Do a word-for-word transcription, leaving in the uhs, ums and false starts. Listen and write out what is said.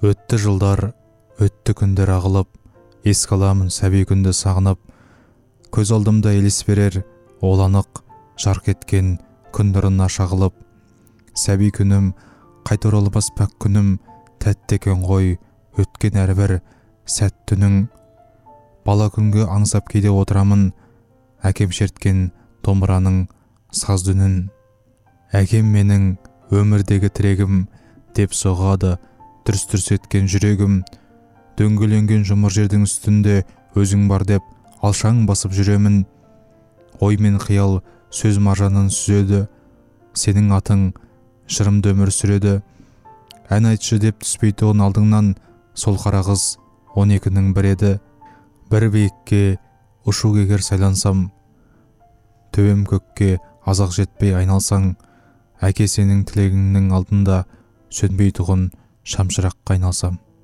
Өтті жылдар, өтті күндер ағылып, еске аламын сәби күнді сағынып. Көз алдымда елес берер, ол анық, жарқ еткен күн нұрына шағылып. Сәби күнім, қайта оралмас пәк күнім, тәтті екен ғой, өткен әрбір сәт түнің. Бала күнгі аңсап кейде отырамын, әкем шерткен домбыраның саз дүнін. Әкем менің өмірдегі тірегім, деп соғады дүрс-дүрс еткен жүрегім. Дөңгеленген жұмыр жердің үстінде өзің бар деп алшаң басып жүремін. Ой мен қиял сөз маржанын сүзеді, сенің атың жырымды өмір сүреді. Ән айтшы деп түспейді он алдыңнан, сол қара қыз он екінің бір еді. Бір биікке ұшу кегер сайлансам, төбем көкке азақ жетпей айналсаң, әке сенің тілегіңнің алдында сөнбей тұғын шамшыраққа айналсам.